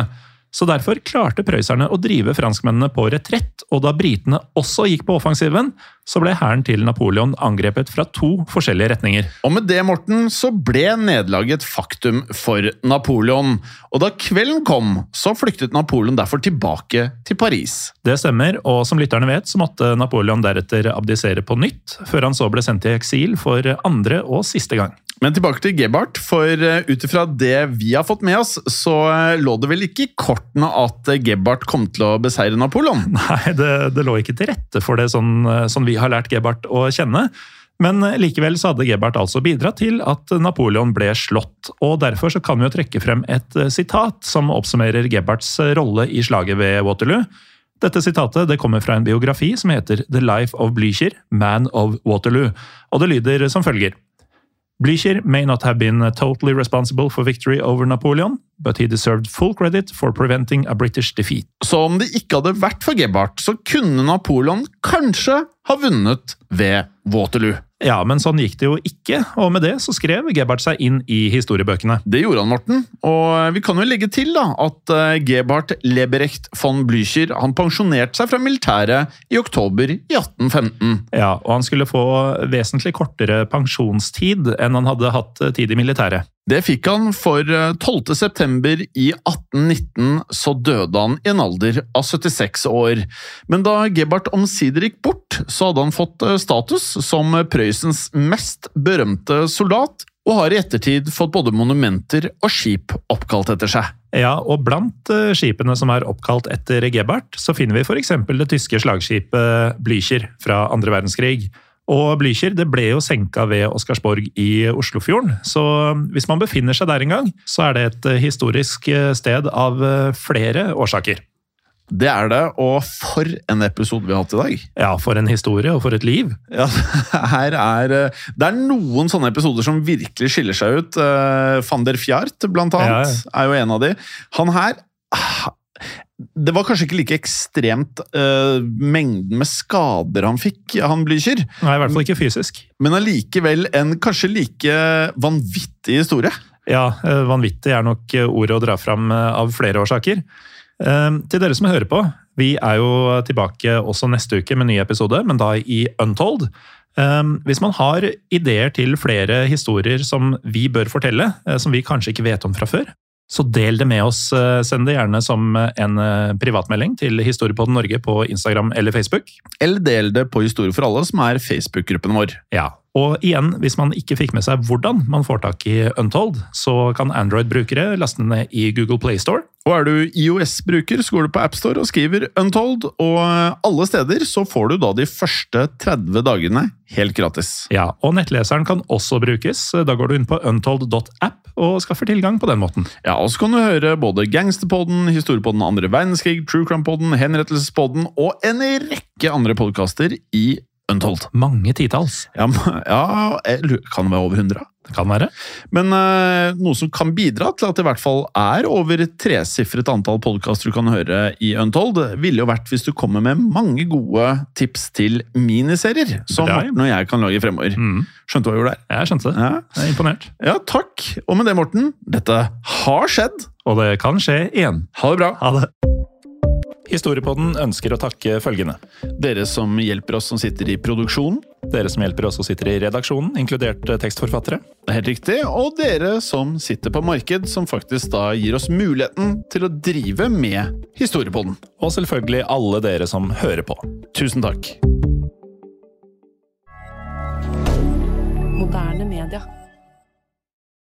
Speaker 2: Så derfor klarte prøyserne å drive franskmennene på retrett, og da britene også gikk på offensiven, så ble hæren til Napoleon angrepet fra 2 forskjellige retninger.
Speaker 1: Og med det, Morten, så ble nederlaget faktum for Napoleon. Og da kvelden kom, så flyktet Napoleon derfor tilbake til Paris.
Speaker 2: Det stemmer, og som lytterne vet, så måtte Napoleon deretter abdisere på nytt, før han så ble sendt i eksil for 2. og siste gang.
Speaker 1: Men tilbake til Gebhardt, for utifra det vi har fått med oss, så lå det vel ikke i kortene at Gebhardt kom til å beseire Napoleon?
Speaker 2: Nei, det lå ikke til rette for det sånn vi har lært Gebhardt å kjenne. Men likevel så hadde Gebhardt altså bidratt til at Napoleon ble slått, og derfor så kan vi jo trekke frem et sitat som oppsummerer Gebhardts rolle i slaget ved Waterloo. Dette sitatet det kommer fra en biografi som heter The Life of Blücher, Man of Waterloo, og det lyder som følger. Blücher may not have been totally responsible for victory over Napoleon, but he deserved full credit for preventing a British defeat.
Speaker 1: Så om det ikke hadde vært for Gebhardt, så kunne Napoleon kanskje ha vunnet ved Waterloo.
Speaker 2: Ja, men sånn gikk det jo ikke, og med det så skrev Gebhardt seg inn i historiebøkene.
Speaker 1: Det gjorde han, Morten, og vi kan jo legge til da, at Gebhardt Leberecht von Blücher, han pensjonerte seg fra militæret i oktober i 1815.
Speaker 2: Ja, og han skulle få vesentlig kortere pensjonstid enn han hadde hatt tid i militæret.
Speaker 1: Det fikk han for 12. september i 1819, så døde han i en alder av 76 år. Men da Gebhardt omsider gikk bort, så hadde han fått status som Prøysens mest berømte soldat, og har i ettertid fått både monumenter og skip oppkalt etter seg.
Speaker 2: Ja, og blant skipene som er oppkalt etter Gebhardt, så finner vi for eksempel det tyske slagskipet Blücher fra 2. verdenskrig. Og Blücher det ble jo senka ved Oscarsborg i Oslofjorden, så hvis man befinner seg der en gang, så er det et historisk sted av flere årsaker.
Speaker 1: Det er det, og for en episode vi har hatt i dag.
Speaker 2: Ja, for en historie og for et liv.
Speaker 1: Ja, det er noen sånne episoder som virkelig skiller seg ut. Van der Fjart, blant annet, er jo en av de. Han her... Det var kanskje ikke like ekstremt mengden med skader han fikk, han Blücher.
Speaker 2: Nei, i hvert fall ikke fysisk.
Speaker 1: Men allikevel en kanskje like vanvittig historie.
Speaker 2: Ja, vanvittig er nok ordet å dra fram av flere årsaker. Til dere som hører på, vi er jo tilbake også neste uke med en ny episode, men da i Untold. Hvis man har ideer til flere historier som vi bør fortelle, som vi kanskje ikke vet om fra før, så del det med oss. Send det gjerne som en privatmelding til Historiepodden Norge på Instagram eller Facebook.
Speaker 1: Eller del det på Historie for alle, som er Facebook-gruppen vår.
Speaker 2: Ja, og igjen, hvis man ikke fikk med seg hvordan man får tak i Untold, så kan Android-brukere laste ned i Google Play Store.
Speaker 1: Og er du iOS-bruker, så går du på App Store og skriver Untold, og alle steder så får du da de første 30 dagene helt gratis.
Speaker 2: Ja, og nettleseren kan også brukes. Da går du inn på untold.app og skaffer tilgang på den måten.
Speaker 1: Ja, og så kan du høre både Gangsterpodden, Historiepodden 2. verdenskrig, True Crime-podden, Henrettelsespodden og en rekke andre podcaster i Untold.
Speaker 2: Mange titalls.
Speaker 1: Ja, kan det være over 100?
Speaker 2: Det kan være.
Speaker 1: Men noe som kan bidra til at det i hvert fall er over 3-siffret antall podcaster du kan høre i Untold, ville jo vært hvis du kommer med mange gode tips til miniserier, som Morten og jeg kan lage fremover. Skjønte du hva jeg gjorde der?
Speaker 2: Jeg skjønte det.
Speaker 1: Ja.
Speaker 2: Jeg er imponert.
Speaker 1: Ja, takk. Og med det, Morten, dette har skjedd.
Speaker 2: Og det kan skje igjen.
Speaker 1: Ha det bra.
Speaker 2: Ha det. Historiepodden ønsker å takke følgende.
Speaker 1: Dere som hjelper oss som sitter i produksjonen.
Speaker 2: Dere som hjelper oss som sitter i redaksjonen, inkludert tekstforfattere.
Speaker 1: Det er helt riktig. Og dere som sitter på marked, som faktisk da gir oss muligheten til å drive med Historiepodden.
Speaker 2: Og selvfølgelig alle dere som hører på.
Speaker 1: Tusen takk.
Speaker 3: Moderne media.